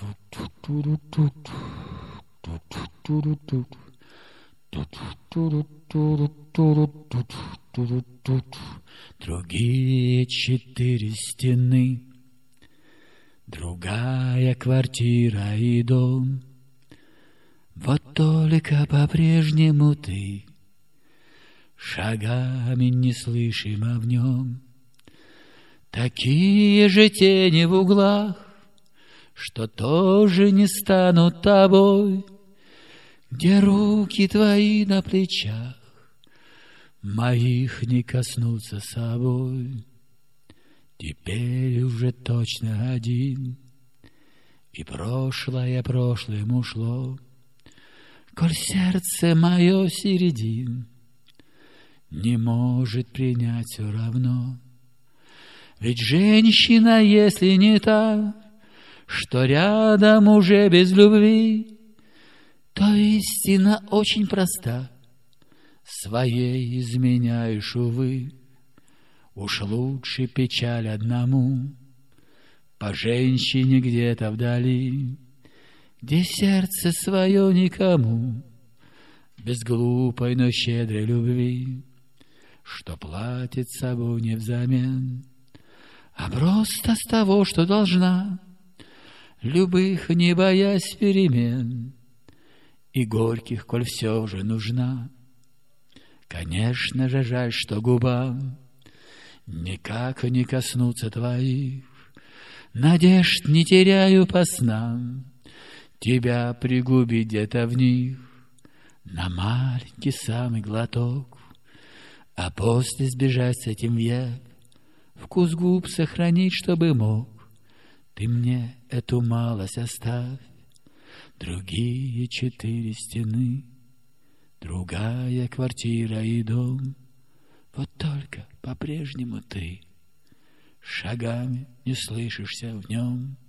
Другие 4 стены, другая квартира и дом. Вот только по-прежнему ты шагами неслышимо в нем. Такие же тени в углах, что тоже не станут тобой, где руки твои на плечах моих не коснутся собой. Теперь уже точно один, и прошлое прошлым ушло, коль сердце мое середин не может принять все равно. Ведь женщина, если не та, что рядом уже без любви, то истина очень проста. Своей изменяешь, увы. Уж лучше печаль одному по женщине где-то вдали, где сердце свое никому, без глупой, но щедрой любви, что платит собой не взамен, а просто с того, что должна, любых не боясь перемен, и горьких, коль все же нужна. Конечно же, жаль, что губам никак не коснуться твоих, надежд не теряю по снам, тебя пригубить где-то в них на маленький самый глоток, а после сбежать с этим век, вкус губ сохранить, чтобы мог. Ты мне эту малость оставь, другие 4 стены, другая квартира и дом. Вот только по-прежнему ты шагами не слышишься в нем.